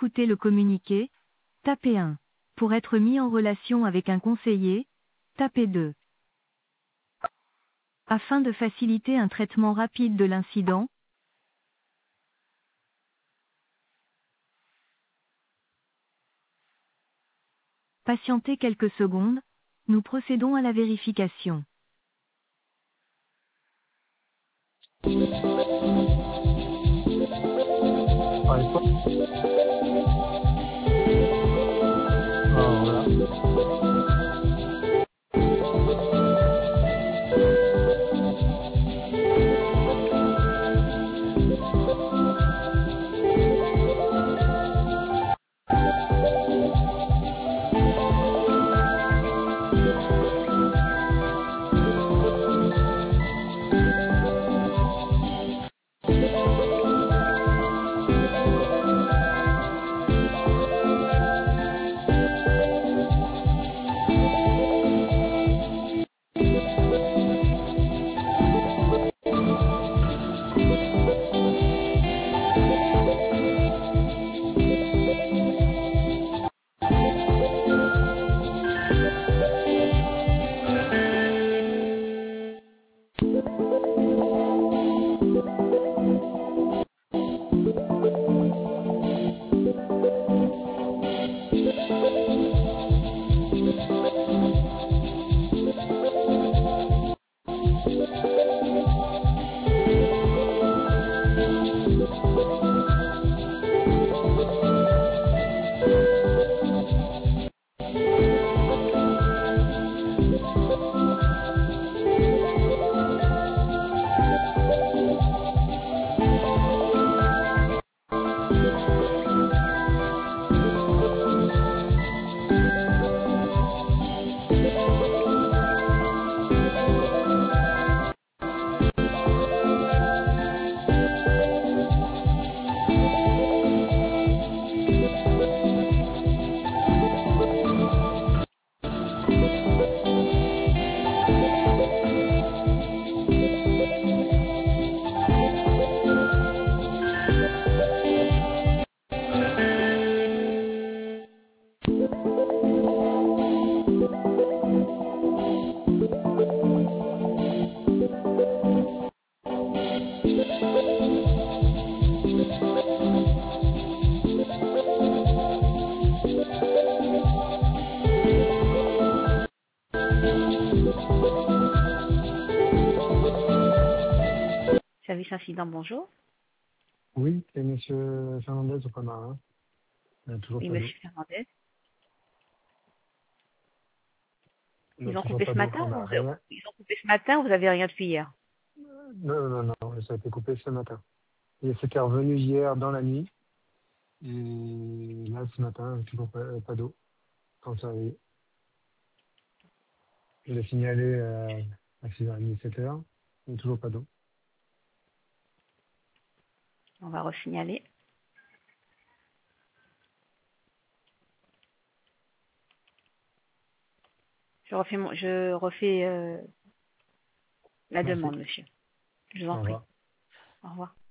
écouter le communiqué, tapez 1. Pour être mis en relation avec un conseiller, tapez 2. Afin de faciliter un traitement rapide de l'incident, patientez quelques secondes, nous procédons à la vérification. Par exemple, voilà. Service incident, bonjour. Oui, c'est monsieur Fernandez au Panama. Toujours Oui, pas d'eau. monsieur Fernandez. On a Ils ont toujours coupé pas ce d'eau. matin On ou a rien. ils ont coupé ce matin ou vous avez rien depuis hier? Non, ça a été coupé ce matin. Et c'était revenu hier dans la nuit. Et là, ce matin, toujours pas d'eau. Quand ça arrive. Je l'ai signalé à 6h30, 7h. Mais toujours pas d'eau. On va resignaler. Je refais la Merci. demande, monsieur. Je vous en Au prie. revoir. Au revoir.